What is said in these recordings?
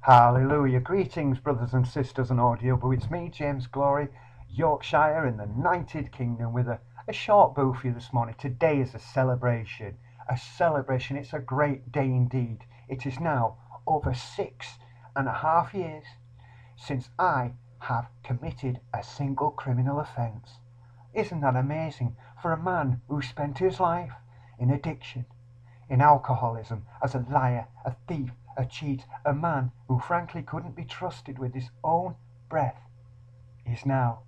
Hallelujah. Greetings, brothers and sisters on audio, but it's me, James Glory, Yorkshire in the United Kingdom, with a short boo for you this morning. Today is a celebration. A celebration. It's a great day indeed. It is now over 6.5 years since I have committed a single criminal offence. Isn't that amazing for a man who spent his life in addiction, in alcoholism, as a liar, a thief, a cheat, a man who frankly couldn't be trusted with his own breath, is now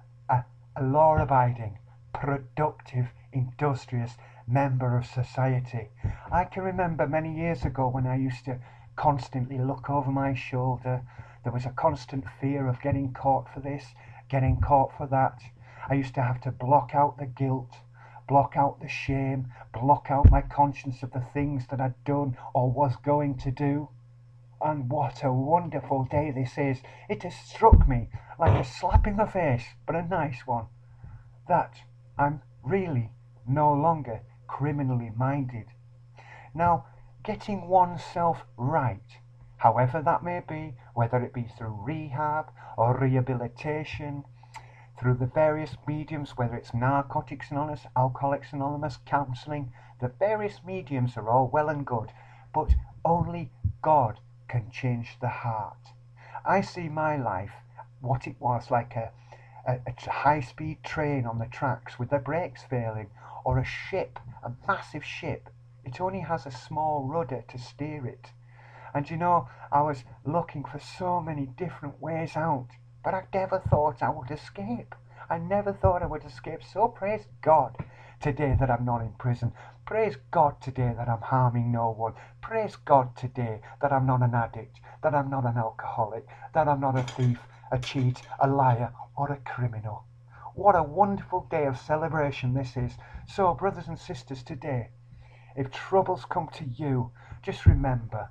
a law-abiding, productive, industrious member of society. I can remember many years ago when I used to constantly look over my shoulder. There was a constant fear of getting caught for this, getting caught for that. I used to have to block out the guilt, block out the shame, block out my conscience of the things that I'd done or was going to do. And what a wonderful day this is. It has struck me like a slap in the face, but a nice one, that I'm really no longer criminally minded. Now, getting oneself right, however that may be, whether it be through rehab or rehabilitation, through the various mediums, whether it's Narcotics Anonymous, Alcoholics Anonymous, counselling, the various mediums are all well and good, but only God can change the heart. I see my life, what it was, like a high-speed train on the tracks with the brakes failing, or a ship, a massive ship. It only has a small rudder to steer it. And you know, I was looking for so many different ways out, but I never thought I would escape. I never thought I would escape. So praise God today that I'm not in prison. Praise God today that I'm harming no one. Praise God today that I'm not an addict, that I'm not an alcoholic, that I'm not a thief, a cheat, a liar, or a criminal. What a wonderful day of celebration this is. So, brothers and sisters, today, if troubles come to you, just remember,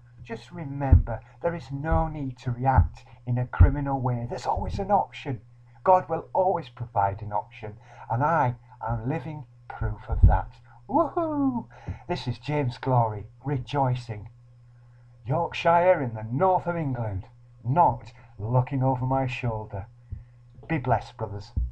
there is no need to react in a criminal way. There's always an option. God will always provide an option, and I am living proof of that. Woohoo! This is James Glory, rejoicing. Yorkshire in the north of England, not looking over my shoulder. Be blessed, brothers.